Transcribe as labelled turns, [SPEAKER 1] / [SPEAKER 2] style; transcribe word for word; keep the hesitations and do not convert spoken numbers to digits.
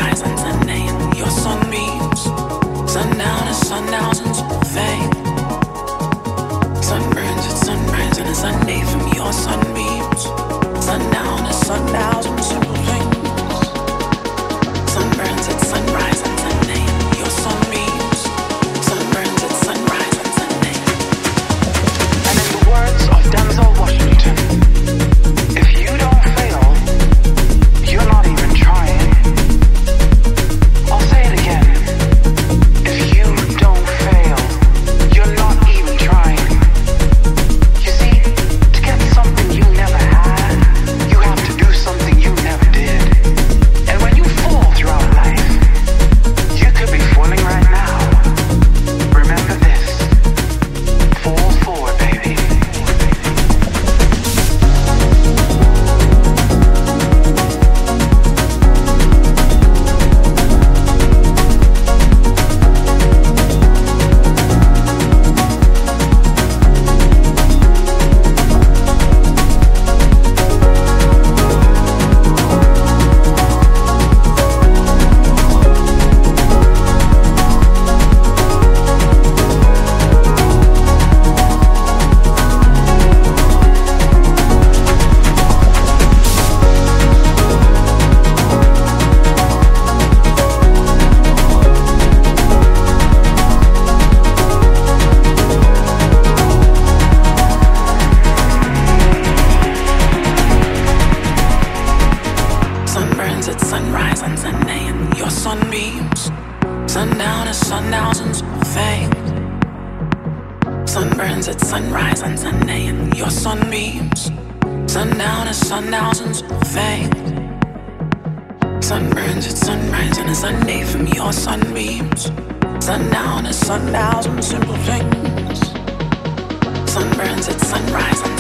[SPEAKER 1] sunrise and Sunday and your sunbeams. Sundown is sundowns and simple fade. Sunburns at sunrise and a Sunday from your sunbeams. Sundown is sundowns and simple things. Sunburns at sunrise and Sunday and your sunbeams. Sunburns at sunrise and Sunday.
[SPEAKER 2] And in the words of Denzel Washington, if you don't fail, you're not even trying. I'll say it again. If you don't fail, you're not even trying. You see, to get something you never had, you have to do something you never did. And when you fall throughout life, you could be falling right now. Remember this. Fall forward, baby.
[SPEAKER 1] Sunburns at sunrise and Sunday and your sunbeams. Sundown is sundowns and simple fade. Sunburns at sunrise and Sunday and your sunbeams. Sundown is sundowns and simple fade. Sunburns at sunrise and a Sunday from your sunbeams. Sundown is sundowns and simple things. Sunburns at sunrise and